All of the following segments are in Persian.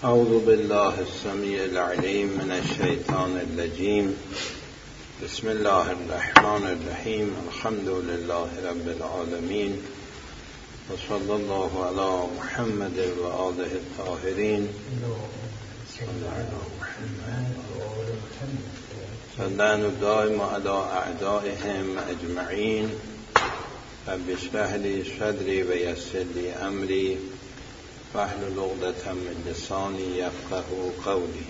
اعوذ بالله السمیع العلیم من الشیطان الرجیم. بسم الله الرحمن الرحیم. الحمد لله رب العالمین و صلی الله علی محمد و آله الطاهرین. صلوات دائم علی اعدائهم اجمعین. رب اشرح لی صدری و یسر لی امری واحلل عقدة من لسانی یفقهوا قولی.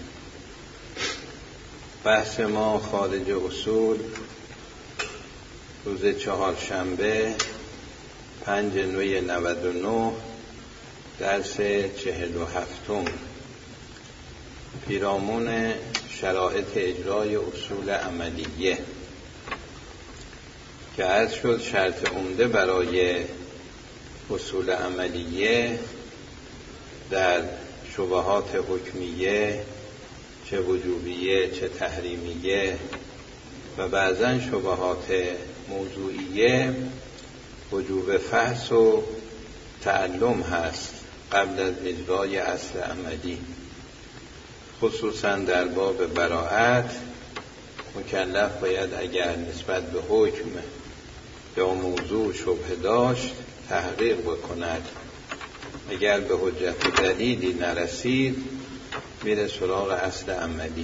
بحث ما خارج اصول، روز چهارشنبه 5 نوی 99، درس 47، پیرامون شرایط اجرای اصول عملیه که عرض شد شرط عمده برای اصول عملیه در شبهات حکمیه، چه وجوبیه چه تحریمیه و بعضاً شبهات موضوعیه، وجوب فحص و تعلم هست قبل از اجرای اصل عملی. خصوصاً در باب براءت مکلف باید اگر نسبت به حکم یا موضوع شبهه داشت تحقیق بکند. اگر به حجت دلیلی نرسید میره سراغ اصل عملی.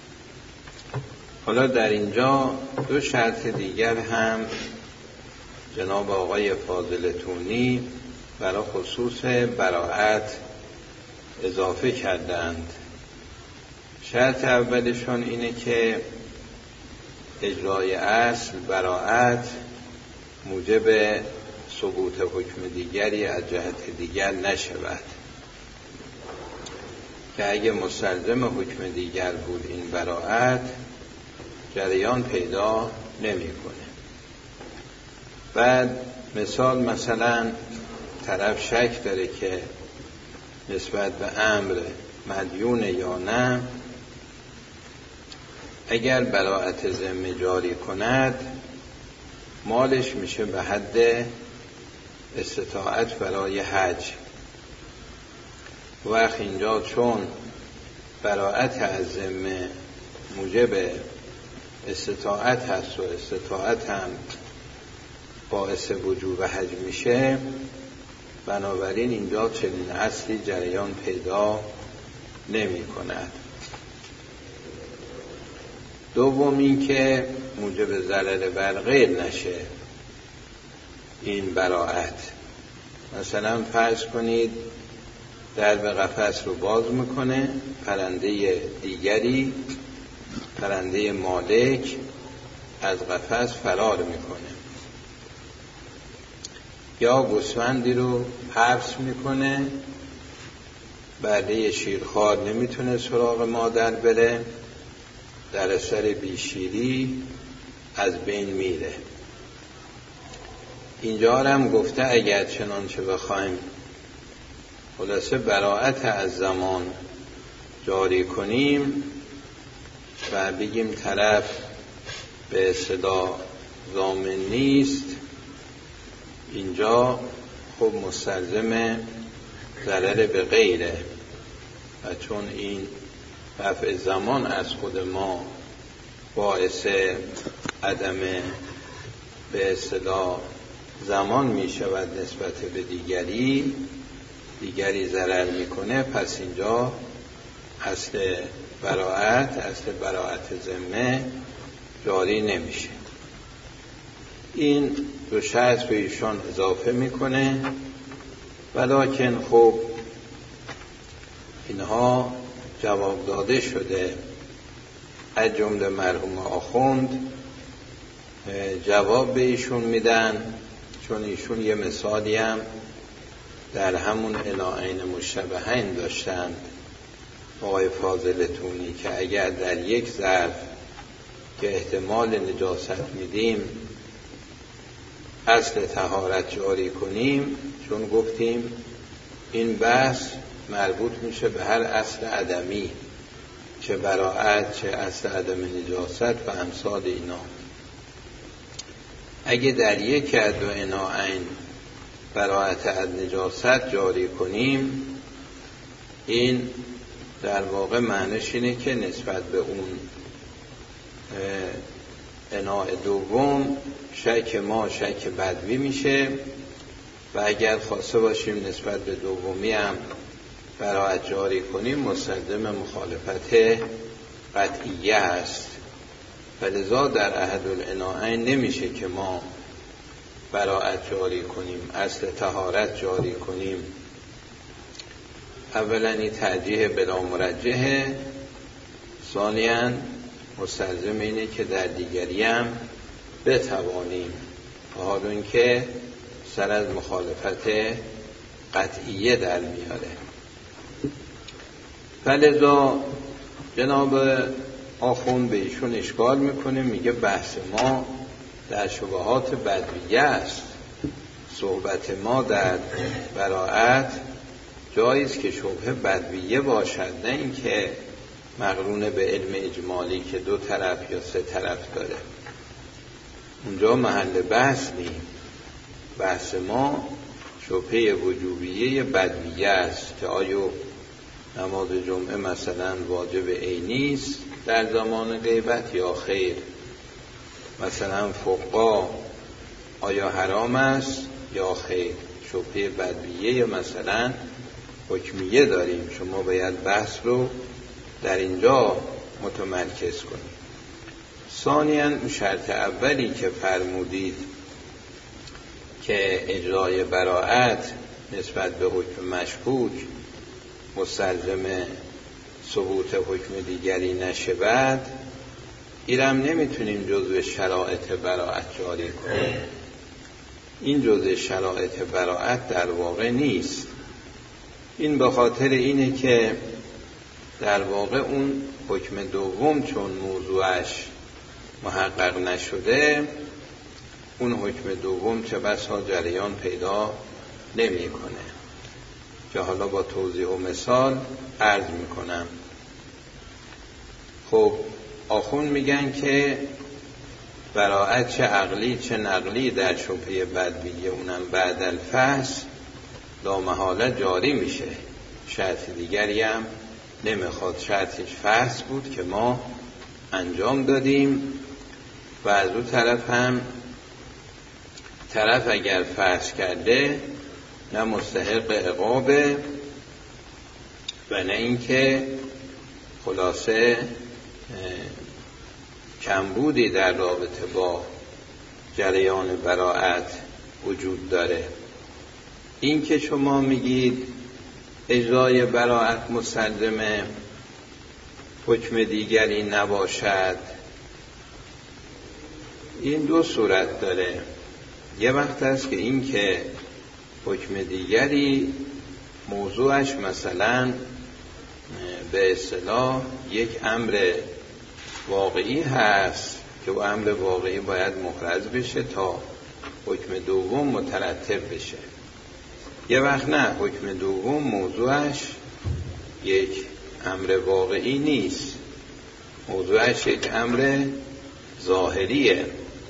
حالا در اینجا دو شرط دیگر هم جناب آقای فاضل تونی برای خصوص براءت اضافه کردند. شرط اولشون اینه که اجرای اصل براءت موجب ثبوت حکم دیگری از جهت دیگر نشود، که اگه مستلزم حکم دیگر بود این براءت جریان پیدا نمی‌کنه. بعد مثلا طرف شک داره که نسبت به امر مدیون یا نه، اگر براءت ذمه جاری کند مالش میشه به حد استطاعت برای حج. وقت اینجا چون براءت از ذمه موجب استطاعت هست و استطاعت هم باعث وجوب حج میشه، بنابراین اینجا چنین اصلی جریان پیدا نمی کند. دوم این که موجب ضرر بر غیر نشه این براءت. مثلا فرض کنید درب قفس رو باز میکنه، پرنده دیگری، پرنده مالک از قفس فرار میکنه، یا گوسفندی رو حبس میکنه، برده شیرخوار نمیتونه سراغ مادر بره، در اثر بیشیری از بین میره. اینجا هم گفته اگر چنانچه بخوایم خلاصه براءت از زمان جاری کنیم و بگیم طرف به اصطلاح ضامن نیست، اینجا خب مستلزم ضرر به غیره، و چون این رفع زمان از خود ما باعث عدم به اصطلاح زمان می شود نسبت به دیگری ضرر میکنه، پس اینجا اصل براءت ذمه جاری نمیشه. این دو شرط به ایشان اضافه میکنه، ولکن خب اینها جواب داده شده. از جمله مرحوم آخوند جواب به ایشون میدن، چون ایشون یه مثالی هم در همون الائین مشتبهین داشتند آقای فاضل تونی، که اگر در یک ظرف که احتمال نجاست میدیم اصل طهارت جاری کنیم، چون گفتیم این بحث مربوط میشه به هر اصل عدمی، چه براءت چه اصل عدم نجاست و امثال اینا. اگه در یک از دو عناعین براءت از نجاست جاری کنیم، این در واقع معنیش اینه که نسبت به اون اناء دوم شک ما شک بدوی میشه و اگر خواسته باشیم نسبت به دومی هم براءت جاری کنیم مستلزم مخالفت قطعیه است. فلذا در احد الاناءین نمیشه که ما براءت جاری کنیم، اصل طهارت جاری کنیم. اولا این ترجیح بلا مرجحه، ثانیاً مستلزم اینه که در دیگری هم بتوانیم، حال اون که سر از مخالفت قطعیه در میاره. فلذا جناب آخوند به ایشون اشکال میکنه، میگه بحث ما در شبهات بدویه است، صحبت ما در براءت جایز که شبهه بدویه باشد، نه اینکه مقرون به علم اجمالی که دو طرف یا سه طرف داره. اونجا محل بحث نیست. بحث ما شبهه وجوبیه بدویه است که آیا نماز جمعه مثلا واجب عینی است در زمان غیبت یا خیر، مثلا فقها آیا حرام است یا خیر. شبهه بدویه مثلا حکمیه داریم، شما باید بحث رو در اینجا متمرکز کنید. ثانیاً شرط اولی که فرمودید که اجرای براءت نسبت به حکم مشکوک مستلزم ثبوت حکم دیگری نشود، اینم نمیتونیم جزو شرایط براءت جاری کنیم. این جزو شرایط براءت در واقع نیست. این به خاطر اینه که در واقع اون حکم دوم چون موضوعش محقق نشده، اون حکم دوم چه بسا جریان پیدا نمی کنه که حالا با توضیح و مثال عرض می کنم. خب آخوند میگن که براءت چه عقلی چه نقلی در شبهه بدویه اونم بعد الفحص لامحاله جاری میشه، شرط دیگری هم نمیخواد. شرطش فحص بود که ما انجام دادیم و از اون طرف هم طرف اگر فحص کرده نه مستحق عقابه و نه اینکه خلاصه کمبودی در رابطه با جریان براءت وجود داره. این که شما میگید اجرای براءت مستلزم حکم دیگری نباشد، این دو صورت داره. یه وقت است که این که حکم دیگری موضوعش مثلا به اصطلاح یک امر واقعی هست که او امر واقعی باید محرز بشه تا حکم دوم مترتب بشه. یه وقت نه، حکم دوم موضوعش یک امر واقعی نیست، موضوعش یک امر ظاهریه.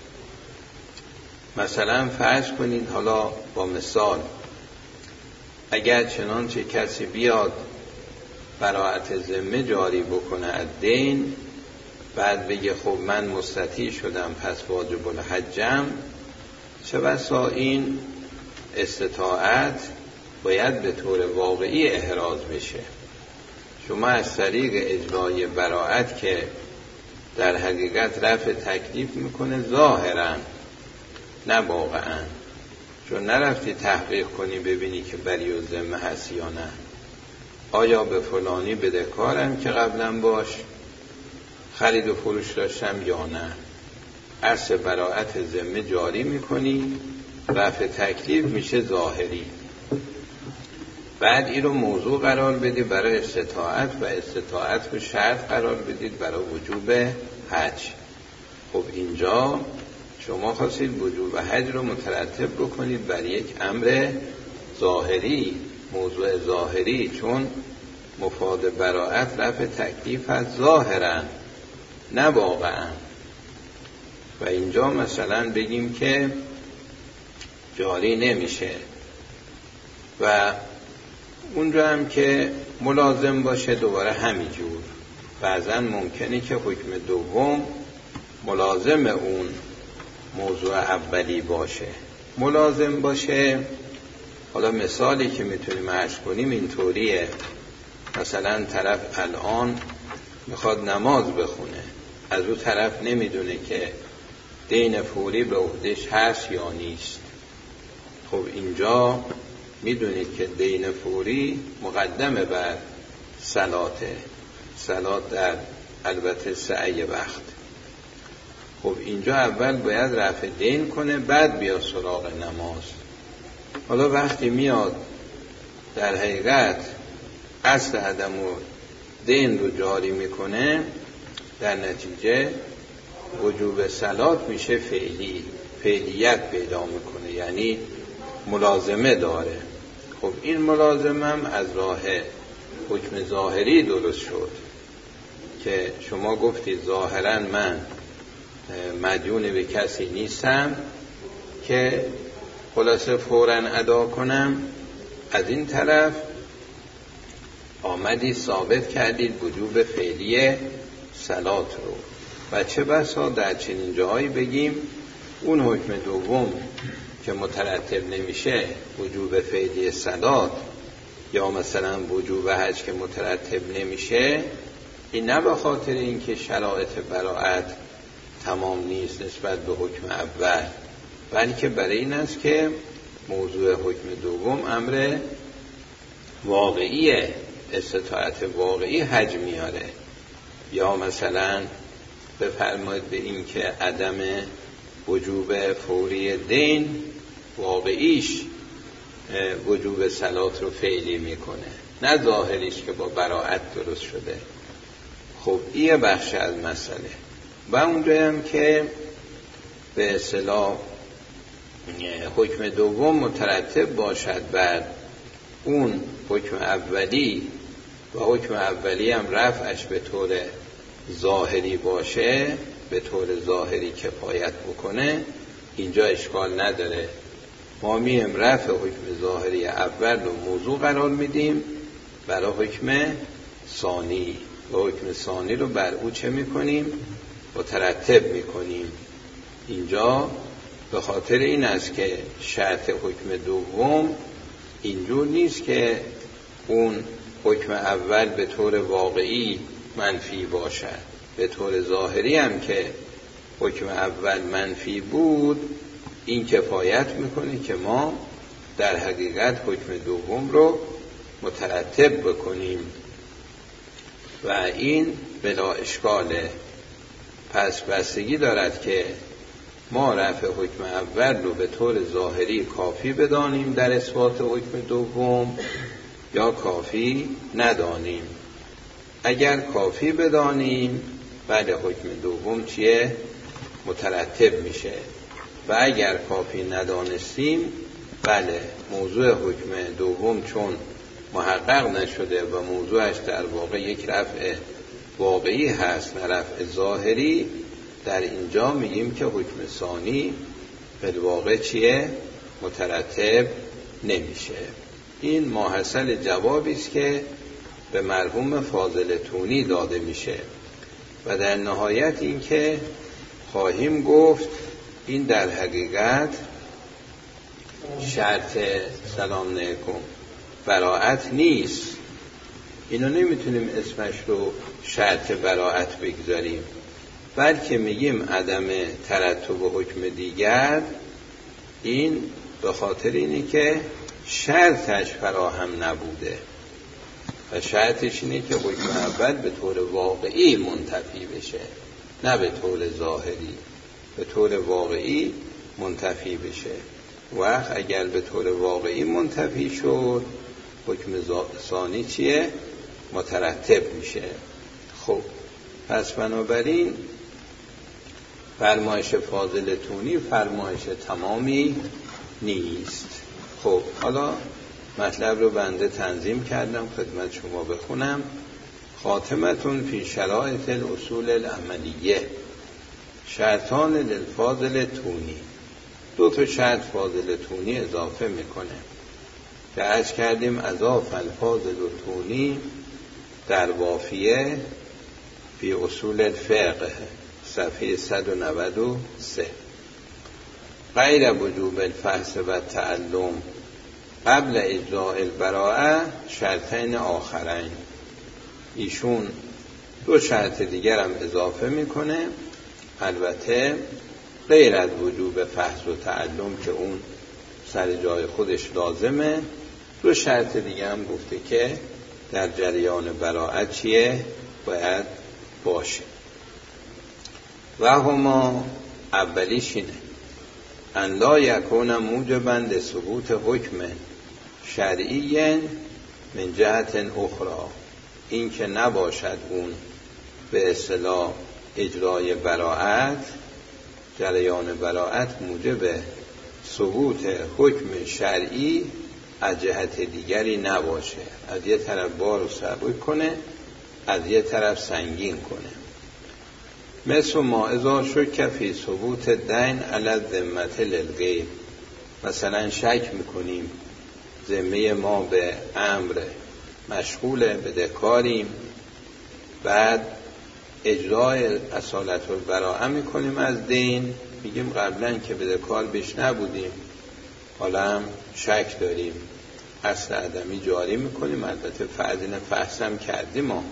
مثلا فرض کنید، حالا با مثال، اگر چنانچه کسی بیاد براءت ذمه جاری بکنه از دین، بعد بگه خب من مستطیع شدم پس واجب الحجم، چه بسا این استطاعت باید به طور واقعی احراز بشه. شما از طریق اجرای براءت که در حقیقت رفع تکلیف میکنه ظاهرا نه واقعا، چون نرفتی تحقیق کنی ببینی که بری و ذمه هست یا نه، آیا به فلانی بدهکارم که قبلا باش خرید و فروش داشتم یا نه. اصل براءت ذمه جاری میکنی، رفع تکلیف میشه ظاهری. بعد این رو موضوع قرار بدی برای استطاعت و استطاعت رو شرط قرار بدید برای وجوب حج. خب اینجا شما خواستید وجوب حج رو مترتب بکنید بر یک امر ظاهری، موضوع ظاهری، چون مفاد براءت رفع تکلیف از ظاهرا نه واقعا. و اینجا مثلا بگیم که جاری نمیشه. و اونجا هم که ملازم باشه دوباره همینجور. بعضا ممکنه که حکم دوم ملازم اون موضوع اولی باشه. ملازم باشه، حالا مثالی که میتونیم عرض کنیم اینطوریه. مثلا طرف الان میخواد نماز بخونه، از اون طرف نمیدونه که دین فوری به عهده‌اش هست یا نیست. خب اینجا میدونید که دین فوری مقدمه بر صلاته، صلات در البته سعی وقت. خب اینجا اول باید رفع دین کنه، بعد بیا سراغ نماز. حالا وقتی میاد در حقیقت قصد عدم و دین رو جاری میکنه، در نتیجه وجوب صلات میشه فعلیت پیدا میکنه، یعنی ملازمه داره. خب این ملازمه هم از راه حکم ظاهری درست شد که شما گفتید ظاهرا من مدیون به کسی نیستم که خلاصه فوراً ادا کنم. از این طرف آمدید ثابت کردید وجوب فعلی صلات رو، و چه بسا در چنین جایی بگیم اون حکم دوم که مترتب نمیشه، وجوب فعلی صلات یا مثلا وجوب حج که مترتب نمیشه، این نه به خاطر اینکه شرایط براءت تمام نیست نسبت به حکم اول، بلکه برای این است که موضوع حکم دوم امر واقعیه، استطاعت واقعی حج میاره. یا مثلا بفرمایید به این که عدم وجوب فوری دین واقعیش وجوب صلات رو فعلی میکنه، نه ظاهریش که با براءت درست شده. خب این بخش از مسئله. و اونجا هم که به اصطلاح حکم دوم مترتب باشد بر اون حکم اولی و حکم اولی هم رفعش به طور ظاهری باشه، به طور ظاهری کفایت بکنه، اینجا اشکال نداره. ما میم رفع حکم ظاهری اول رو موضوع قرار میدیم برای حکم ثانی، و حکم ثانی رو بر او چه میکنیم؟ مترتب میکنیم. اینجا به خاطر این است که شرط حکم دوم اینجور نیست که اون حکم اول به طور واقعی منفی باشد. به طور ظاهری هم که حکم اول منفی بود، این کفایت میکنه که ما در حقیقت حکم دوم رو مترتب بکنیم و این بلا اشکاله. پس بستگی دارد که ما رفع حکم اول رو به طور ظاهری کافی بدانیم در اثبات حکم دوم یا کافی ندانیم. اگر کافی بدانیم بعد حکم دوم چیه؟ مترتب میشه. و اگر کافی ندانستیم، بله موضوع حکم دوم چون محقق نشده و موضوعش در واقع یک رفع واقعی هست نه رفع ظاهری، در اینجا میگیم که حکم ثانی بالواقع چیه؟ مترتب نمیشه. این ماحصل جوابی است که به مرحوم فاضل تونی داده میشه و در نهایت این که خواهیم گفت این در حقیقت شرط سلام علیکم براءت نیست. اینو نمیتونیم اسمش رو شرط براءت بگذاریم، بلکه میگیم عدم ترتب حکم دیگر. این به خاطر اینه که شرطش فراهم نبوده و شرطش اینه که حکم اول به طور واقعی منتفی بشه، نه به طور ظاهری، به طور واقعی منتفی بشه. وقت اگر به طور واقعی منتفی شد، حکم ثانی چیه؟ مترتب میشه. خب پس بنابراین فرمایش فاضل تونی فرمایش تمامی نیست. خب حالا مطلب رو بنده تنظیم کردم خدمت شما بخونم. خاتمتون فی شرایط الاصول العملیه، شرطان للفاضل تونی. 2 شرط فاضل تونی اضافه میکنه. که عرض کردیم اضاف الفاضل تونی در وافیه فی اصول الفقه صفحه 193 غیر وجوب الفحص و تعلم قبل اجراء البراءه شرطین آخرین. ایشون دو شرط دیگر هم اضافه میکنه، البته غیر از وجوب فحص و تعلم که اون سر جای خودش لازمه. دو شرط دیگه هم گفته که در جریان براءت چیه باید باشه و هما اولیش اینه ان لا یکون موجبا لثبوت حکم شرعی من جهت اخرى، این که نباشد اون به اصطلاح اجرای براءت، جریان براءت موجب ثبوت حکم شرعی از جهت دیگری نباشه، از یه طرف بارو سبک کنه از یه طرف سنگین کنه. مثل ما اذا شک فی ثبوت دین علی الذمة للغیر، مثلا شک میکنیم ذمه ما به امر مشغول بدهکاریم، بعد اجرای اصالت البراءه میکنیم از دین، میگیم قبلا که بدهکار بهش نبودیم حالا هم شک داریم، اصل عدمی جاری میکنیم، البته فرض فحصم کردیم ما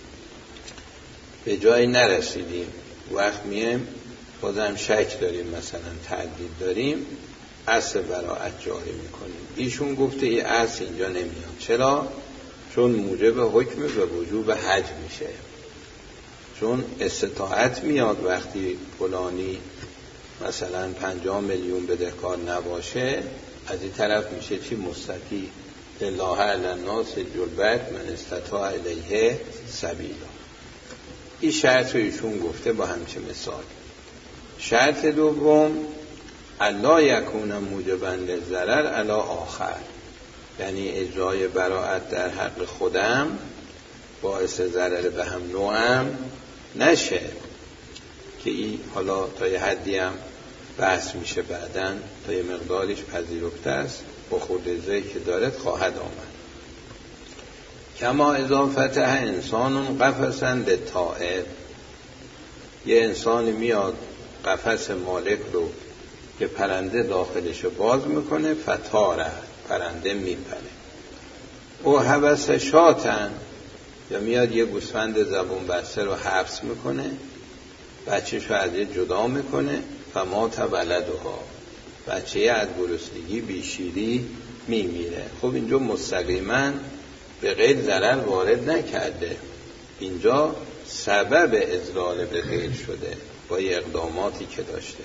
به جایی نرسیدیم، وقت میم بازم شک داریم مثلا تردید داریم، اصل براءت جاری میکنیم. ایشون گفته این اصل اینجا نمیاد. چرا؟ چون موجب حکم به وجوب حج میشه، چون استطاعت میاد وقتی فلانی مثلا 50 میلیون بدهکار نباشه، از این طرف میشه چی؟ مستطیع لله علی الناس حج البیت من استطاع الیه سبیلا. این شرط رو ایشون گفته با همچه مثال. شرط دوم الا یکون موجبا للضرر علی آخر، یعنی اجرای براءت در حق خودم باعث ضرر به هم نوعم نشه، که این حالا تا یه حدی هم بحث میشه بعدن، تا یه مقدارش پذیرفته است با خود که دارد خواهد آمد. کما اذا فتح انسان قفسا للطائر، یه انسانی میاد قفس مالک رو که پرنده داخلش باز میکنه، فتاره پرنده میپره. او حبس شاتن، یا میاد یه گوسفند زبون بسته رو حبس میکنه، بچه‌شو از یه جدا میکنه، فمات ولدها، بچه از گرسنگی بیشیری میمیره. خب اینجا مستقیما به غیر ضرر وارد نکرده، اینجا سبب اضرار به غیر شده با اقداماتی که داشته.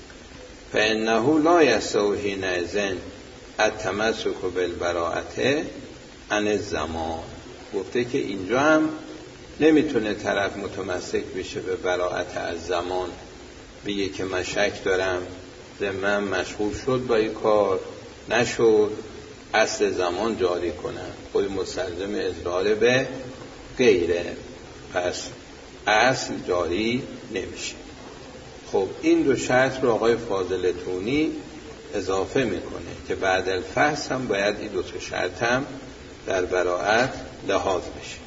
فانه لا یستوی حینئذ التمسک بالبراءة عن الزمان، گفته که اینجا هم نمیتونه طرف متمسک بشه به براءت از زمان، بگه که من شک دارم ذمه‌ام مشغول شد با این کار نشد، اصل زمان جاری کنم، خود مستلزم اضرار به غیره، پس اصل جاری نمیشه. خب این دو شرط رو آقای فاضل تونی اضافه میکنه که بعد الفحص هم باید این دو تا شرط هم در براءت لحاظ بشه.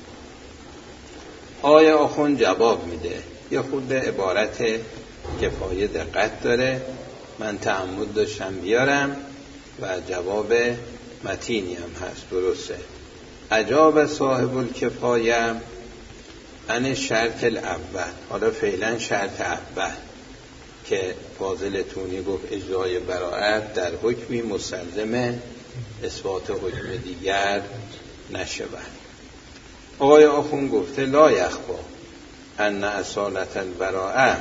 آیا آخوند جواب میده، یه خود عبارت کفایه دقت داره، من تعمد داشتم بیارم و جواب متینی هم هست، درسته. اجاب صاحب الکفایه ان شرط الاول، حالا فعلا شرط اول که فاضل تونی گفت اجرای براءت در حکمی مستلزم اثبات حکم دیگر نشود. آقای آخوند گفته لا یخفی ان اصالت البراءه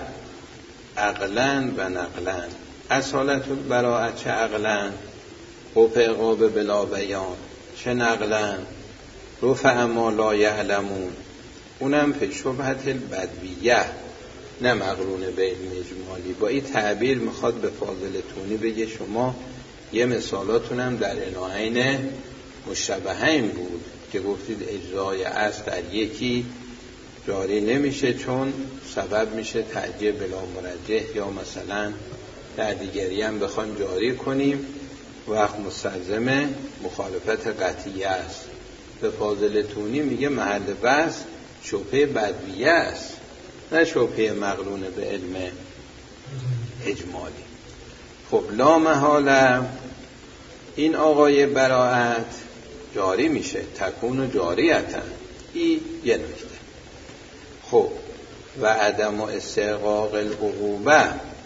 عقلا و نقلا، اصالت البراءه چه عقلا، رفع عقاب بلا بیان، چه نقلا رفع ما لا یعلمون، اونم فی شبهت البدویه، نه مقرون به علم اجمالی. با این تعبیر میخواد به فاضل تونی بگه شما یه مثالاتونم در عناین مشتبهین بود که گفتید اجرای اصل در یکی جاری نمیشه چون سبب میشه تعجیه بلا مرجح، یا مثلا در دیگری هم بخوایم جاری کنیم وقت مستلزم مخالفت قطعیه است. به فاضل تونی میگه محل بحث شبهه بدویه است، نه شبهه مقرون به علم اجمالی. خب لا محاله این آقای براءت جاری میشه، تکون و جاریتن. این یه نکته. خب و عدم و استحقاق العقوبه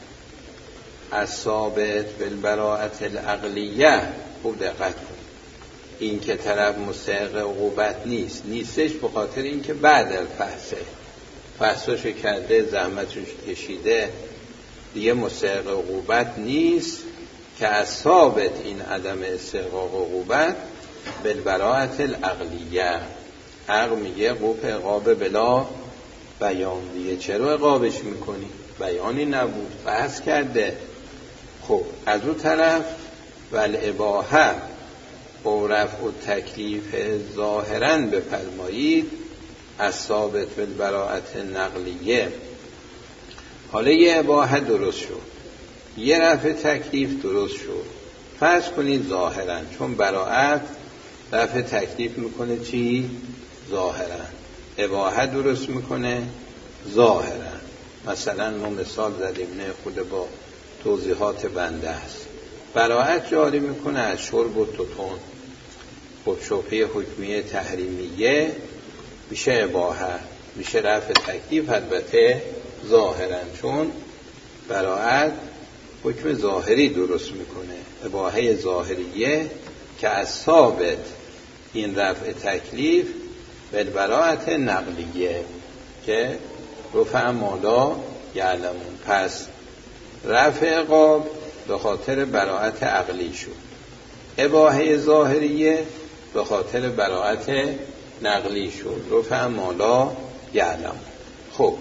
الثابت بالبراءت العقلیه. خوب دقت کن، این که طرف مستحق عقوبت نیستش به خاطر اینکه بعد فحصش کرده، زحمتش کشیده، دیگه مستحق عقوبت نیست که از ثابت این عدم استحقاق عقوبت بالبراءت العقلیه. عقل میگه قوف عقاب بلا بیان، دیگه چرا عقابش میکنی؟ بیانی نبود، بحث کرده. خب از اون طرف والاباحه و رفع التکلیف ظاهرا بفرمایید از ثابت بالبراءت نقلیه. حالا یه اباحه درست شد، یه رفع تکلیف درست شد. فرض کنید ظاهرا، چون براءت رفع تکلیف میکنه چی؟ ظاهرا. اباحه درست میکنه ظاهرا. مثلا ما مثال زدیم، نه خود با توضیحات بنده است. براءت جاری میکنه از شرب و توتون. خب شبهه حکمیه تحریمیه میشه اباحه، میشه رفع تکلیف، البته ظاهرا، چون براءت حکم ظاهری درست میکنه. اباحه ظاهریه که از ثابت این رفع تکلیف بالبراءت نقلیه که رفع ما لا یعلمون. پس رفع عقاب به خاطر براءت عقلی شد، اباحه ظاهریه به خاطر براءت نقلی شد، رفع ما لا یعلمون. خب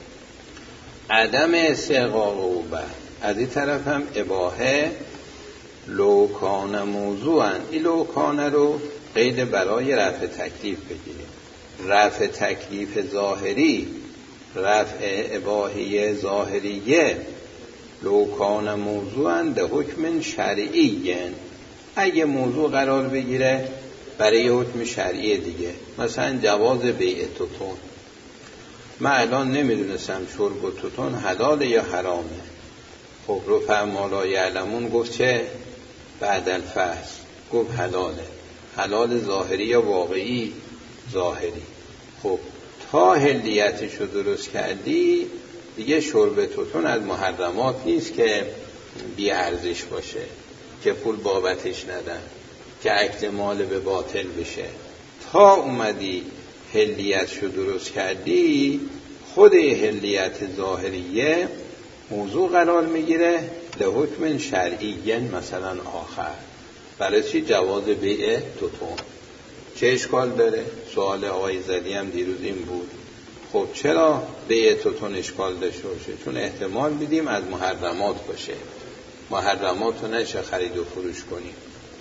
عدم استحقاق عقوبه از این طرف هم اباحه لو کان موضوعا. این لو کان رو قید برای رفع تکلیف بگیریم. رفع تکلیف ظاهری، رفع اباحه ظاهریه لو کان موضوعا به حکم شرعی، اگه موضوع قرار بگیره برای حکم شرعی دیگه، مثلا جواز بیع توتون. من الان نمیدونستم شرب و توتون حلال یا حرامه. خب رفع ما لا یعلمون گفت چه؟ بعد الفحص گفت حلاله. حلال ظاهری یا واقعی؟ ظاهری. خب تا حلیتش رو درست کردی دیگه شرب توتون از محرمات نیست که بی ارزش باشه، که پول بابتش ندن، که اکل مال به باطل بشه. تا اومدی حلیتش رو درست کردی، خود حلیت ظاهریه موضوع قرار میگیره لحکم شرعی، مثلا آخر. برای چی؟ جواز بیع توتون. چه اشکال داره؟ سوال آقای زدی هم دیروز این بود. خب چرا بیع توتون اشکال داشته باشه؟ چون احتمال میدیم از محرمات باشه، محرمات رو نشه خرید و فروش کنیم.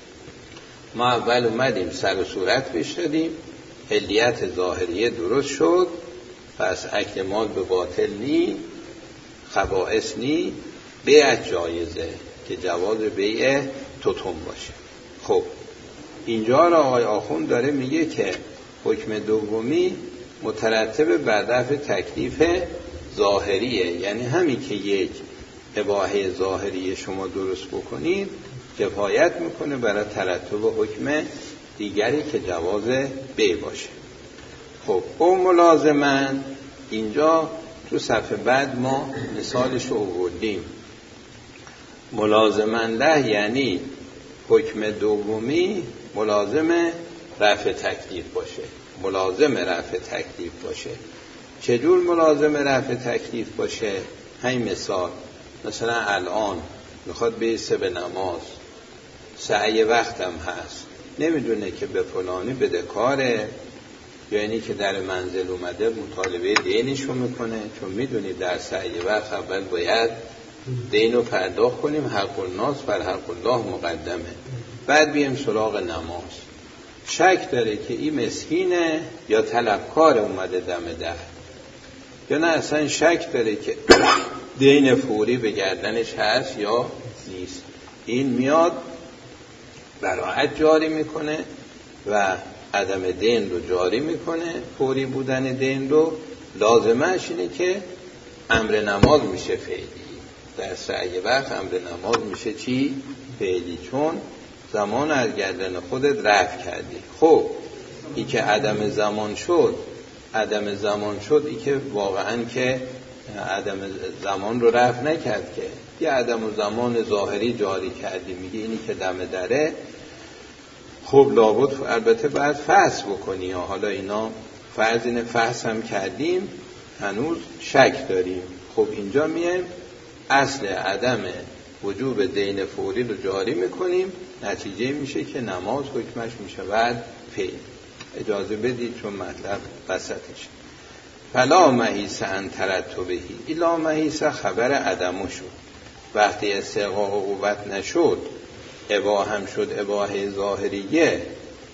ما اول اومدیم سر و صورت بهش دادیم، حلیت ظاهریه درست شد، پس اکل مال به باطل نی، خبائث نی، بیع جایزه که جواز بیع توتون باشه. خب اینجا را آقای آخوند داره میگه که حکم دومی مترتب بر رفع تکلیف ظاهریه، یعنی همین که یک اباحه ظاهری شما درست بکنید کفایت میکنه برای ترتب حکم دیگری که جواز بیع باشه. خب او ملازمن، اینجا تو صفحه بعد ما مثالش رو آوردیم. ملازمن له یعنی حکم دومی ملازم رفع تکلیف باشه، ملازم رفع تکلیف باشه. چجور ملازم رفع تکلیف باشه؟ همین مثلا الان میخواد بیسته به نماز، سعی وقتم هست، نمیدونه که به فلانی بده کاره، یعنی که در منزل اومده مطالبه دینشو میکنه، چون میدونی در سعی وقت اول باید دینو پرداخت کنیم، حق الناس بر حق الله مقدمه، بعد بیم سراغ نماز. شک داره که این مسکینه یا طلبکار اومده دم در، یا نه اصلا شک داره که دین فوری به گردنش هست یا نیست. این میاد براءت جاری میکنه و عدم دین رو جاری میکنه. فوری بودن دین رو لازمش اینه که امر نماز میشه فعلی. در سعی وقت امر نماز میشه چی؟ فعلی، چون زمان از گردن خودت رفع کردی. خب این که عدم زمان شد این که واقعا که عدم زمان رو رفع نکرد، که یه عدم زمان ظاهری جاری کردی. میگه اینی که دم دره، خب لابد البته باید فحص بکنی. حالا اینا فرض اینه فحص هم کردیم، هنوز شک داریم. خب اینجا میایم اصل عدم وجوب دین فوری رو جاری میکنیم، نتیجه میشه که نماز حکمش میشه بعد فعل. اجازه بدید چون مطلب وسطش. فلا محیص ان ترتبهی، این لا محیص خبر عدمو شد. وقتی استحقاق قوت نشد، اباحه هم شد اباحه ظاهریه،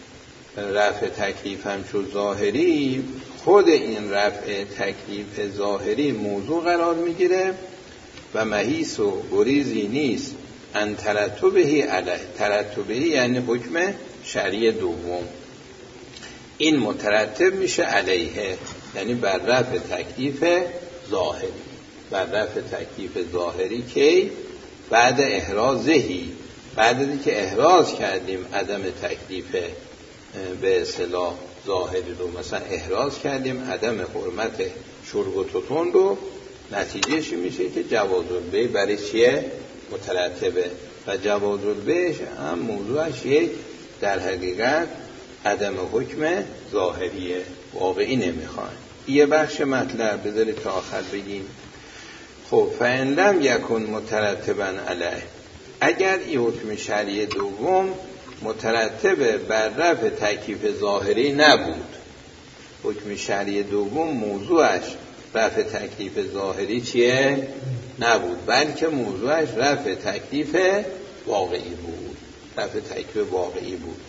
رفع تکلیف هم شد ظاهری. خود این رفع تکلیف ظاهری موضوع قرار میگیره و محیص و گریزی نیست ان ترتبهی علیه. ترتبهی یعنی حکم شرعی دوم، این مترتب میشه علیه، یعنی بر رفع تکلیف ظاهری. بر رفع تکلیف ظاهری که بعد احرازهی، بعد از اینکه احراز کردیم عدم تکلیف به اصطلاح ظاهری رو، مثلا احراز کردیم عدم حرمت شرب و توتون رو، نتیجهش میشه که جواز البیع برای چیه؟ مترتبه. و جواز البیع هم موضوعش یک در حقیقت عدم حکم ظاهریه، واقعی نمیخوان. یه بخش مطلب بذارید تا آخر بگیم. خب فإن لم یکن مترتبا علیه، اگر این حکم شرعی دوم مترتب بر رفع تکلیف ظاهری نبود، حکم شرعی دوم موضوعش رفع تکلیف ظاهری چیه؟ نبود، بلکه موضوعش رفع تکلیف واقعی بود. رفع تکلیف واقعی بود.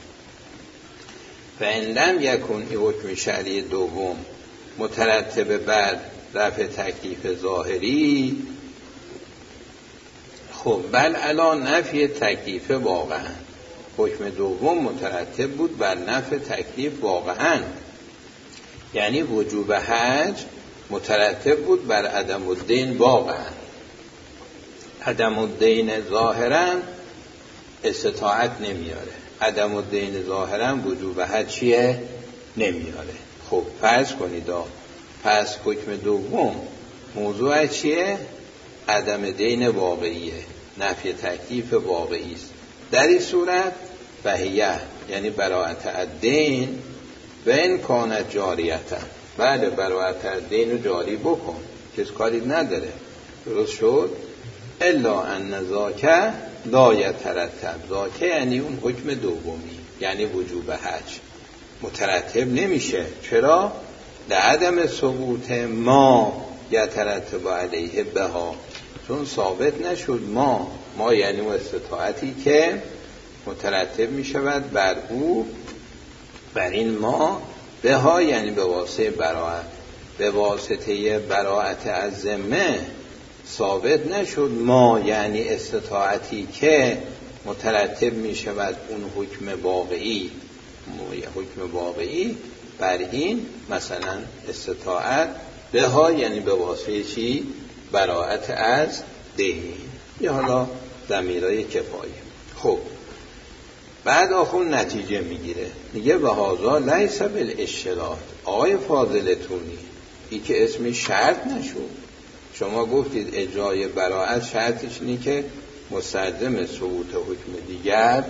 فإن لم یکن این حکم شرعی دوم مترتب بر رفع تکلیف ظاهری، خب بل علا نفی تکلیف واقعا، حکم دوم مترتب بود بر نفی تکلیف واقعا، یعنی وجوب حج مترتب بود بر عدم الدین واقعا. عدم الدین ظاهرا استطاعت نمیاره، عدم الدین ظاهرا وجوب حج چیه؟ نمیاره. خب فرض کنید پس حکم دوم موضوع چیه؟ عدم دین واقعیه، نفی تکلیف واقعی است. در این صورت بهیه یعنی براءت الدین و این کانت جاریتا، بله براءت الدین رو جاری بکن، کس کاری نداره، درست شد. الا ان ذاک لا یترتب، ذاک یعنی اون حکم دومی، یعنی وجوب حج مترتب نمیشه. چرا؟ لعدم ثبوت ما یترتب علیه بها، چون ثابت نشد ما یعنی اون استطاعتی که مترتب می شود بر او، بر این ما، بها یعنی به واسطه براءت، به واسطه براءت از ذمه ثابت نشد ما یعنی استطاعتی که مترتب می شود اون حکم واقعی، حکم واقعی بر این، مثلا استطاعت بها یعنی به واسطه چی؟ براءت از دین. یا حالا ضمیرای کفایه. خب بعد آخون نتیجه میگیره، میگه و هذا لیس بالاشتراط. آقای فاضلتونی ای که اسم شرط نشد، شما گفتید اجرای براءت شرطش اینه که مستلزم ثبوت حکم دیگر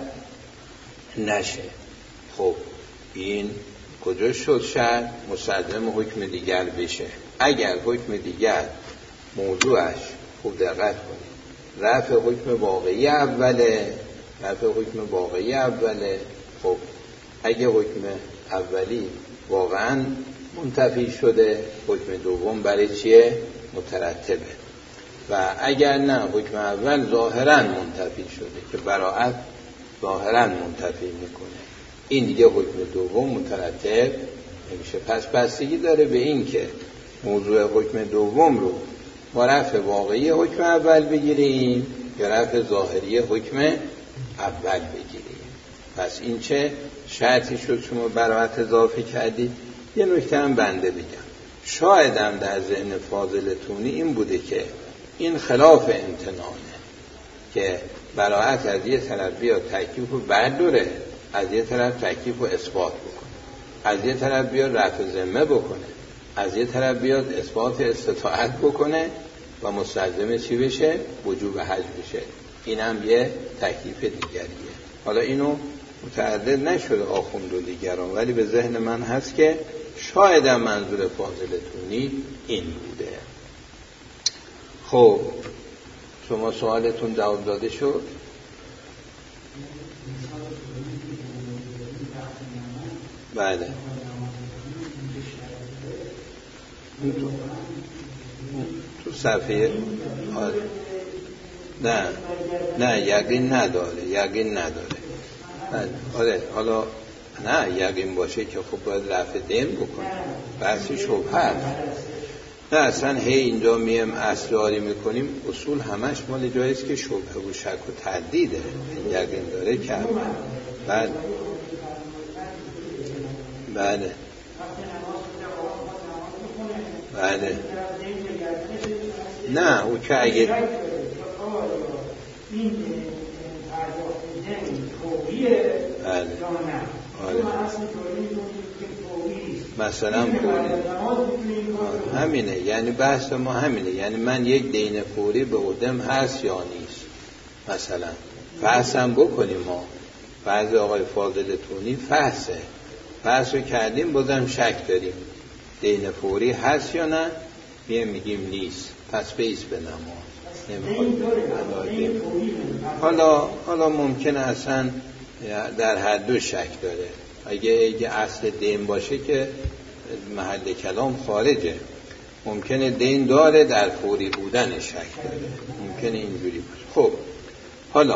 نشه. خب این کجا شد شرط؟ مستلزم حکم دیگر بشه. اگر حکم دیگر موضوعش، خوب دقت کنید، رفع حکم واقعی اوله، رفع حکم واقعی اوله. خب اگه حکم اولی واقعا منتفی شده، حکم دوم برای چیه؟ مترتبه. و اگر نه حکم اول ظاهرا منتفی شده که براءت ظاهرا منتفی میکنه، این دیگه حکم دوم مترتب نمیشه. پس بستگی داره به این که موضوع حکم دوم رو با رفع واقعی حکم اول بگیریم یا رفع ظاهری حکم اول بگیریم. پس این چه شرطی شد شما براعت اضافه کردید؟ یه نکته هم بنده بگم، شایدم در ذهن فاضل تونی این بوده که این خلاف امتنانه که براعت از یه طرف بیاد تکلیف رو برداره، از یه طرف تکلیف رو اثبات بکنه، از یه طرف بیاد رفع ذمه بکنه، از یه طرف بیاد اثبات استطاعت بکنه و مستلزم چی بشه؟ وجوب حج بشه. این هم یه تکلیف دیگریه. حالا اینو متعدد نشده آخوند و دیگران، ولی به ذهن من هست که شاید هم منظور فاضل تونی این بوده. خب شما سوالتون جواب داده شد؟ بله. تو صفحه نه یقین نداره. آره حالا نه یقین باشه که خب باید رفع دین بکنه، بحثی شبهه هست. نه اصلا هی اینجا میم اصلاری میکنیم، اصول همش مال جاییست که شبهه و شک و تردیده، یقین داره که بله نه او که اگه مثلا همینه، یعنی بحث ما همینه، یعنی من یک دین فوری به عدم هست یا نیست، مثلا فحصم بکنیم. ما بعضی آقای فاضل تونی فحص رو کردیم بازم شک داریم دین فوری هست یا نه، میگیم نیست، پس بیس به نماز. حالا ممکنه اصلا در هر دو شک داره. اگه اصل دین باشه که محل کلام خارجه، ممکنه دین داره در فوری بودن شک داره، ممکنه اینجوری باشه. خب حالا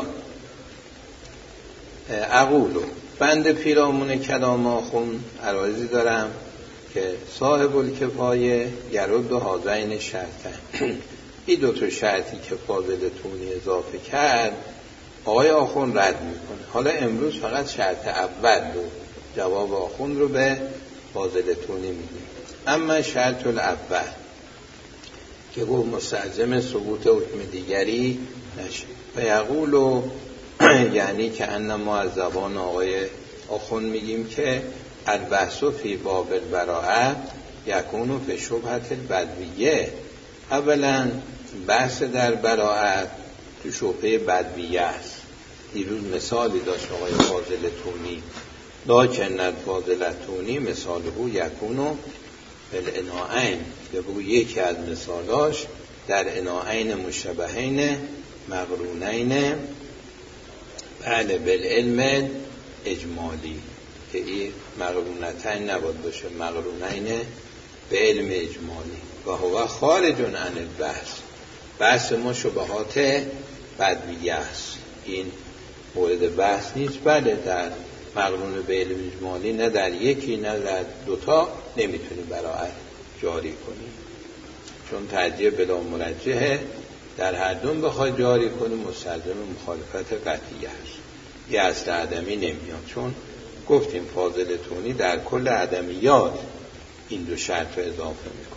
اقولو بند پیرامون کلام آخوند عرایزی دارم که صاحب الکفایه یرد و هازین شرطن. این دو تا شرطی که فاضل تونی اضافه کرد آقای آخوند رد میکنه. حالا امروز فقط شرط اول رو جواب آخوند رو به فاضل تونی میدیم. اما شرط الاول که گفت مستلزم ثبوت حکم دیگری نشه و یقولو یعنی که انما از زبان آقای آخوند میگیم که البحث فی باب البراءه یکون فی شبهة البدویه. اولا بحث در براءت تو شبهه بدویه است. دیروز مثالی داشت آقای فاضل تونی، لکن الفاضل تونی مثاله یکون بالاناءین، که بگو یکی از مثالاش در اناءین مشبهین مقرونین بله بالعلم اجمالی، که این مقرونتین نباید باشه، مقرونین به علم اجمالی. و هو خارج عن البحث، بحث ما شبهات بدویه است، این مورد بحث نیست. بله در مقرون به علم اجمالی نه در یکی نه در دوتا نمیتونی براعت جاری کنی، چون ترجیح بلا مرجحه، در هر دو بخوای جاری کنی مستلزم مخالفت قطعیه است، یه اصل عدمی نمیاد. چون گفتیم فاضل تونی در کل عدمیات این دو شرط رو اضافه میکنه.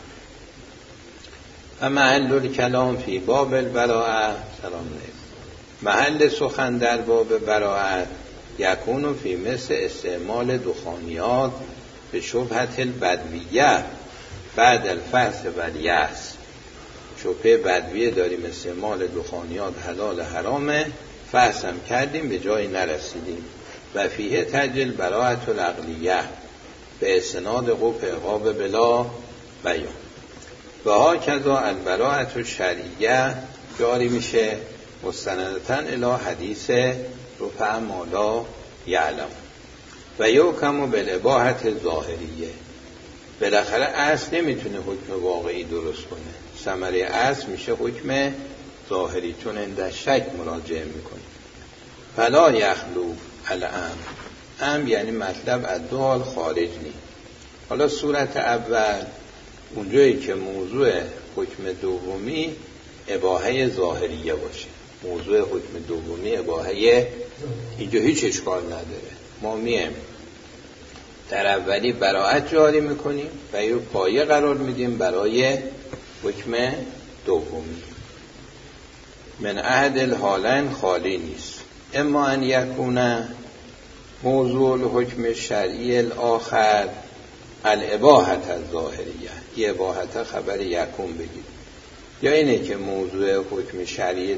و محل کلام فی باب البراءه سلام علیکم، محل سخن در باب براءت یکون فی مثل استعمال دخانیات به شبهة البدویه بعد الفحص والیأس. شبهه بدویه داریم، استعمال دخانیات حلال حرامه، فحص هم کردیم به جایی نرسیدیم. و فیه تجل براءت العقلیه به استناد قطع عقاب بلا بیان. و ها کذا البراءت الشرعیه جاری میشه مستندتن الی حدیث رفع مالا یعلم. و یحکم بالاباحة ظاهریه، بالاخره اصل نمیتونه حکم واقعی درست کنه، ثمره اصل میشه حکم ظاهری، چون اند شک مراجعه میکنه. فلا یخلو الامر یعنی مطلب از دو حال خارج نیست. حالا صورت اول اونجایی که موضوع حکم دومی اباحه ظاهریه باشه، موضوع حکم دومی اباحه، اینجا هیچ اشکال نداره، ما میم در اولی براءت جاری میکنیم و یه پایه قرار میدیم برای حکم دومی. من احد الحالین خالی نیست. اما ان یکونه موضوع الحکم شرعی الاخر الاباحت الظاهریه، یه اباحت خبر یکون بگید، یا اینه که موضوع حکم شرعی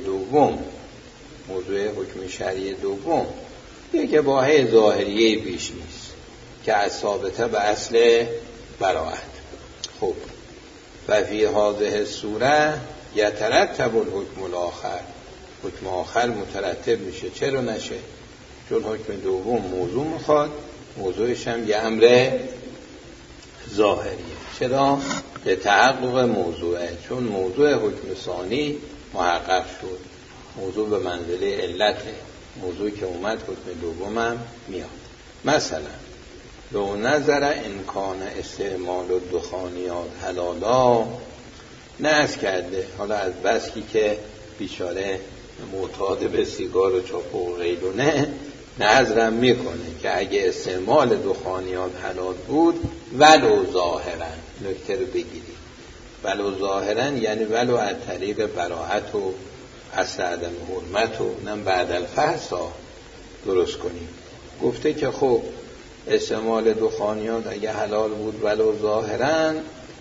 دوم یک اباحه ظاهریه بیش نیست که از ثابته به اصل براءت. خب و فی هذه الصوره یترتب الحکم الاخر، حکم آخر مترتب میشه. چرا نشه؟ چون حکم دوم موضوع میخواد، موضوعش هم یه امر ظاهریه. چرا؟ به تحقق موضوعه، چون موضوع حکم ثانی محقق شد، موضوع به منزله علته، موضوعی که اومد حکم دوم هم میاد. مثلا لو نظر امکان استعمال الدخانیات حلالا، نعز کرده، حالا از بسکی که بیچاره معتاد به سیگار و چاپ و غیرونه نظرم میکنه که اگه استعمال دخانیات حلال بود ولو ظاهرا، نکته رو بگیرید، ولو ظاهرا یعنی ولو از طریق براءت و اصل عدم حرمت و نم بعد الفحص درست کنیم. گفته که خب استعمال دخانیات اگه حلال بود ولو ظاهرا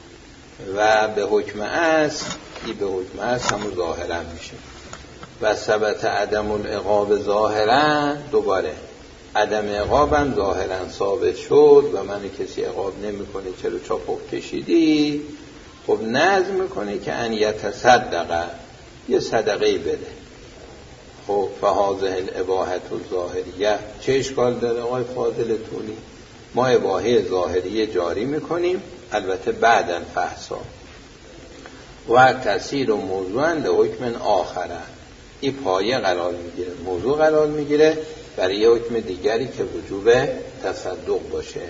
و به حکم اصل، ای به حکم اصل همون ظاهرا میشه. و ثبت عدم العقاب ظاهرا، دوباره عدم عقاب هم ظاهرا ثابت شد و من کسی عقاب نمیکنه چرا چاپوک کشیدی، خب نظم میکنه که ان یتصدقه، یه صدقه بده. خب فهذه الاباحه الظاهریه، چه اشکال داره آقای فاضل طولی؟ ما اباحه ظاهریه جاری میکنیم، البته بعداً فحصا و تصیر و موضوعاً لحکم آخره، این پایه قرار میگیره، موضوع قرار میگیره برای حکم دیگری که وجوب تصدق باشه.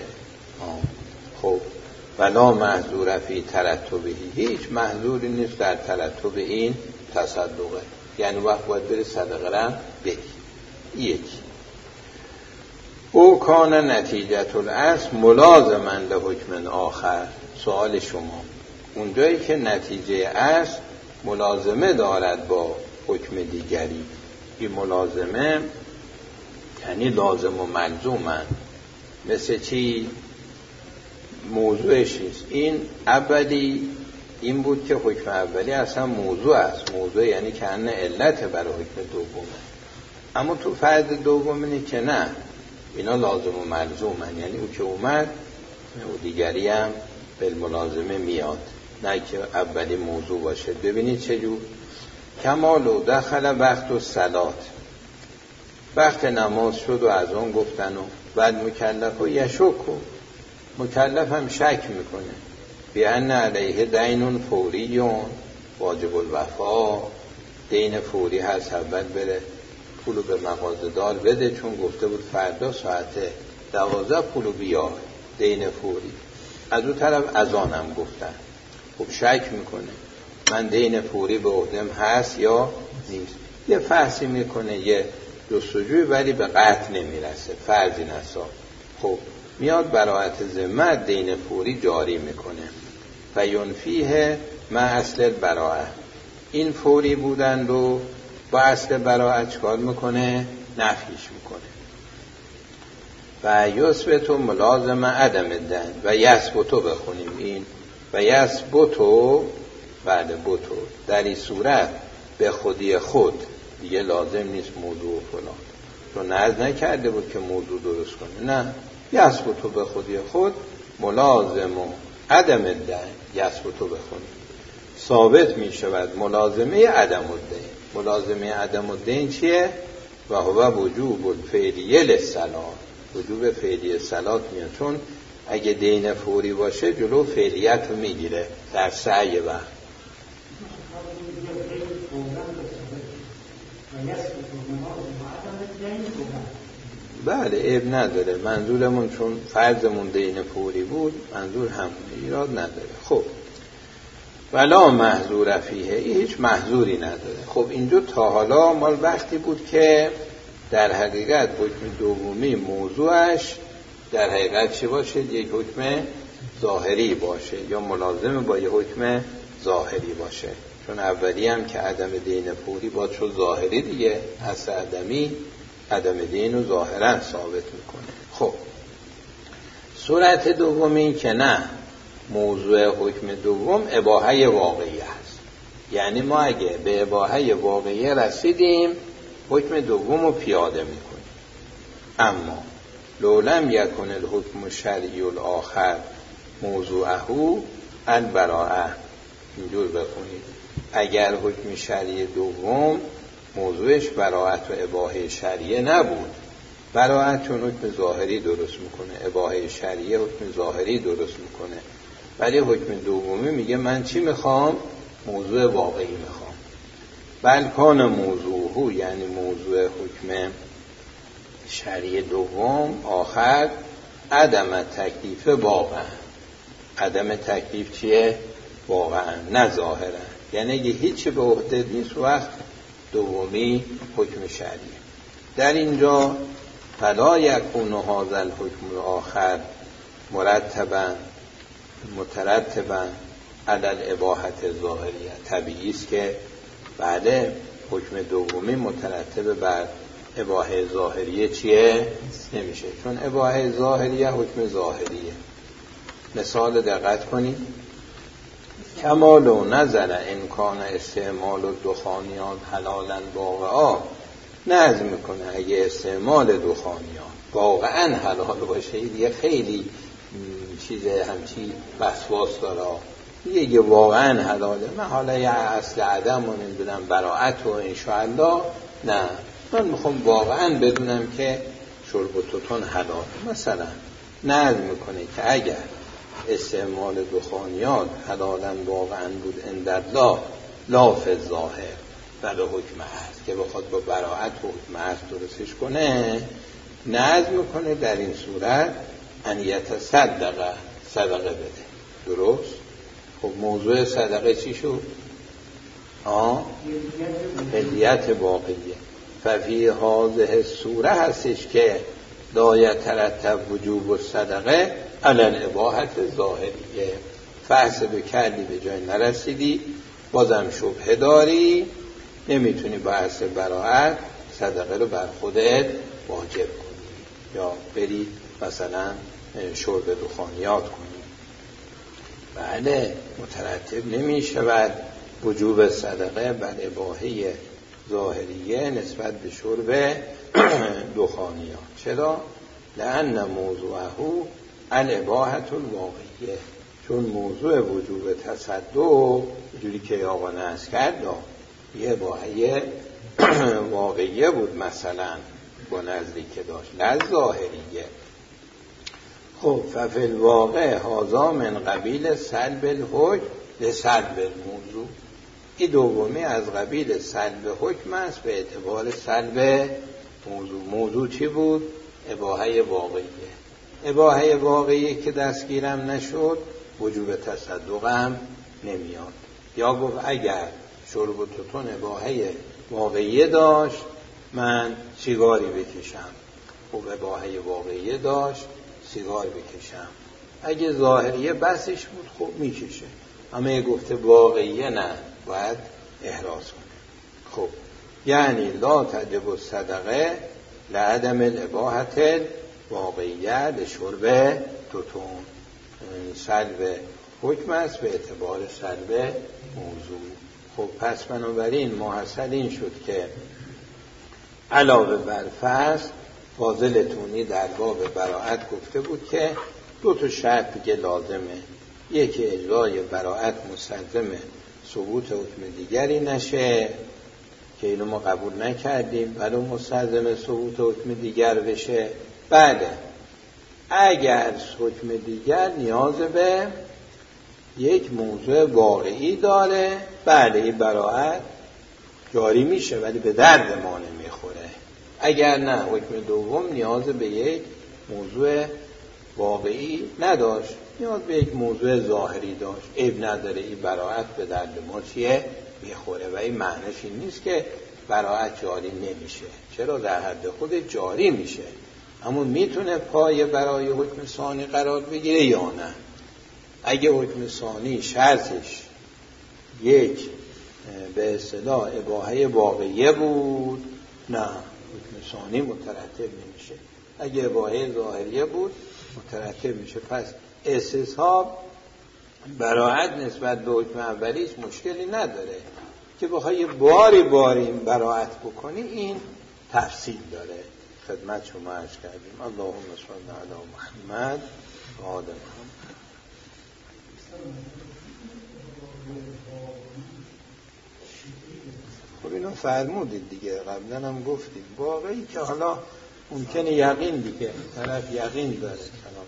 خب ولا محظور فی ترتبه، هیچ محظوری نیست در ترتب این تصدقه، یعنی وقت باید بری صدقه را بدی. یکی او کان نتیجت الاصل ملازما لحکم آخر. سوال شما، اونجایی که نتیجه اصل ملازمه دارد با حکم دیگری، این ملازمه یعنی لازم و ملزومن. مثل چی؟ موضوعش نیست. این اولی این بود که حکم اولی اصلا موضوع است، موضوع یعنی که انه علت برای حکم دومه. اما تو فرد دوم اینه که نه، اینا لازم و ملزومن، یعنی او که اومد او دیگری هم بالملازمه میاد، نه که اولی موضوع باشه. ببینید چجور کمالو دخل وقت و صلات، وقت نماز شد و از اون گفتن و بعد مکلف و یشکو، مکلف هم شک میکنه بیان علیه دینون فوریون واجب الوفا، دین فوری هست، اول بره پولو به مغازه دار بده، چون گفته بود فردا ساعت 12 پولو بیار، دین فوری. از اون طرف اذان هم گفتن، خب شک میکنه من دین فوری به عهدم هست یا نیست، یه فحصی میکنه، یه جستجوی، ولی به قطع نمیرسه، فرضی نسا. خب میاد براءت ذمه دین فوری جاری میکنه و ینفیه مع اصل براءه، این فوری بودن رو با اصل براءت چکار میکنه؟ نفیش میکنه. و یثبت ملازم عدم الدین و یثبتو بخونیم این و یثبتو بعد بتو، در این صورت به خودی خود دیگه لازم نیست موضوع و فلان، چون نرز نکرده بود که موضوع درست کنه، نه، یثبتو به خودی خود ملازم و عدم الدین، یثبتو بخونیم ثابت می شود ملازمه عدم الدین. ملازمه عدم الدین چیه؟ و هو وجوب الفعلیه للصلات، وجوب فعلی صلات میاد، چون اگه دین فوری باشه جلو فعلیت رو میگیره در سعی وقت. بله عیب نداره، منظورمون چون فرضمون دین فوری بود منظور هم ایراد نداره. خب ولا محظور فیه، هیچ محظوری نداره. خب اینجا تا حالا مال وقتی بود که در حقیقت حکم دومی موضوعش در حقیقت چی باشه؟ یک حکم ظاهری باشه یا ملازم با یک حکم ظاهری باشه. چون اولی هم که عدم دین فوری باید شد ظاهری دیگه، اصل عدم دین رو ظاهرا ثابت میکنه. خب صورت دومی که نه، موضوع حکم دوم اباحه واقعی است. یعنی ما اگه به اباحه واقعی رسیدیم حکم دوم رو پیاده میکنیم. اما لولم یکن الحکم شرعی الاخر موضوعه البراءه، اینجور بخونید، اگر حکم شرعی دوم موضوعش براءت و اباحه شرعیه نبود، براءت چون حکم ظاهری درست میکنه، اباحه شرعیه حکم ظاهری درست میکنه، ولی حکم دومی میگه من چی میخوام؟ موضوع واقعی میخوام. بلکان موضوعه، یعنی موضوع حکم شرعی دوم آخر عدم تکلیف واقعا. عدم تکلیف چیه؟ واقعا، نه ظاهرا. یعنی اگه هیچی به عهده نیست وقت دومی حکم شرعیه. در اینجا فلا یکون هذا الحکم الاخر مترتبا علی الاباحه الظاهریه. طبیعی است که بعد حکم دومی مترتب بر اباحه ظاهریه چیه؟ نمیشه، چون اباحه ظاهریه حکم ظاهریه. مثال دقت کنید، کمال و نظر امکان استعمال و دخانیات حلالا واقعا، نظر میکنه اگه استعمال دخانیات واقعا حلال باشه دیگه خیلی چیز همچی وسواس داره. دیگه واقعا حلاله، من حالا یه اصل عدم و نمیدونم براعت و انشاءالله، نه، من میخوام واقعا بدونم که شرب و توتون حلاله. مثلا نظر میکنه که اگر استعمال دخانیات حلالا واقعا بود اندرلا لاف ظاهر بله حکم هست که بخواد با براعت و حکم هست درستش کنه، نظر میکنه در این صورت انیت صدقه بده. درست؟ خب موضوع صدقه چی شد؟ ملیت واقعیه. ففی هذه صوره هستش که لا یترتب وجوب الصدقه علی الاباحه ظاهریه. فحسب کردی به جای نرسیدی، بازم شبهه داری، نمیتونی با اصل براعت صدقه رو بر خودت واجب کنی یا بری مثلا شرب دخانیات کنی. بله مترتب نمی شود وجوب صدقه بر اباحه ظاهریه نسبت به شرب دخانیات. چرا؟ لأن موضوعه الاباحه الواقعیه، چون موضوع وجوب تصدق جوری که آقا نص کرد یه اباحه واقعیه بود مثلا با نظری که داشت، نه ظاهریه. خب ففی الواقع هذا من قبیل سلب الحکم لسلب الموضوع. این دومی از قبیل سلب حکم است به اعتبار سلب موضوع. موضوع چی بود؟ اباحه واقعیه. اباحه واقعیه که دستگیرم نشد وجوب تصدقم نمیاد. یا گفت اگر شرب و توتون اباحه واقعیه داشت من سیگاری بکشم، خب اباحه واقعیه داشت سیگار بکشم. اگه ظاهریه بسش بود خب میکشه، اما یه گفته واقعیه نه، باید احراز کنه. خب یعنی لا تجب الصدقه لعدم الاباحه واقعیه لشرب توتون. سلب حکم است به اعتبار سلب موضوع. خب پس بنابراین محصل این شد که علاوه بر فصل فاضل تونی در باب براعت گفته بود که دو تا شرط دیگه لازمه. یکی اجرای براعت مستلزم ثبوت حکم دیگری نشه که اینو ما قبول نکردیم، ولی مستلزم ثبوت حکم دیگر بشه. بله اگر حکم دیگر نیاز به یک موضوع واقعی داره، بله این براعت جاری میشه ولی به درد ما نمیخوره. اگر نه حکم دوم نیاز به یک موضوع واقعی نداشت، نیاز به یک موضوع ظاهری داشت، عیب نداره این براعت به درد ما چیه میخوره. و این معنیش این نیست که براعت جاری نمیشه. چرا؟ در حد خود جاری میشه، اما میتونه پایه برای حکم ثانی قرار بگیره یا نه. اگه حکم ثانی شرطش یک به اصطلاح اباحه واقعیه بود، نه حکم ثانی مترتب نمیشه. اگه اباحه ظاهریه بود مترتب میشه. پس استصحاب براعت نسبت به حکم اولیش مشکلی نداره که بخوای باری این براعت بکنی، این تفصیل داره. خدمت شما عرض کردیم. اللهم صل علی محمد و آل محمد. خب اینو فرمودید دیگه، قبلا هم گفتید. واقعی که حالا ممکنه یقین دیگه، طرف یقین داره کلام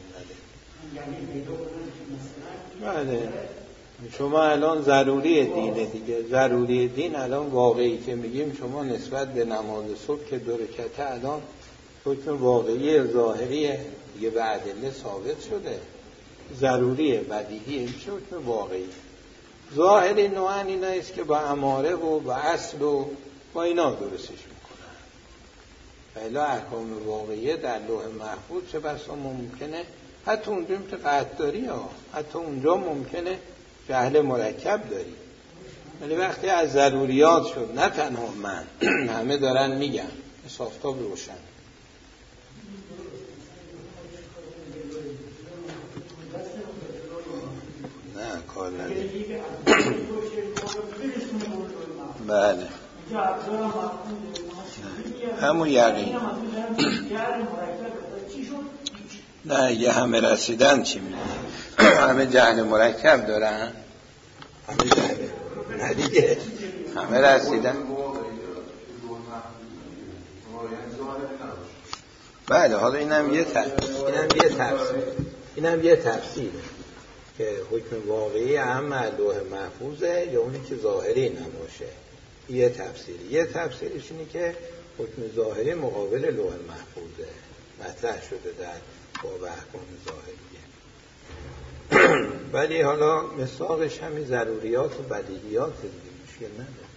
نده. بله شما الان ضروری دینه دیگه، ضروری دین الان واقعی که میگیم شما نسبت به نماز صبح که 2 رکعته الان حکم واقعی ظاهریه دیگه، به ادله ثابت شده، ضروریه، بدیهیه، میشه حکم واقعی. ظاهری نوعاً اینا است که با اماره و با اصل و با اینا درستش میکنن. بلا احکام واقعیه در لوح محفوظ چه بسا ممکنه حتی اونجا که قطع داری حتی اونجا ممکنه جهل مرکب داری. ولی وقتی از ضروریات شد، نه تنها من همه دارن میگن، آفتاب روشن. نه کار نداری. بله همون یقین. نه یه همه رسیدن چی میگه؟ همه جهل مرکب دارن، همه جهل ندیگه، همه رسیدن. بله حالا اینم یه تفسیر که حکم واقعی هم لوح محفوظه یا اونی که ظاهری نباشه. یه تفسیرش اینه که حکم ظاهری مقابل لوح محفوظه، مطرح شده در باب احکام ظاهریه. ولی حالا مساقش همین ضروریات و بدیهیات دیگه، مشکل نداره.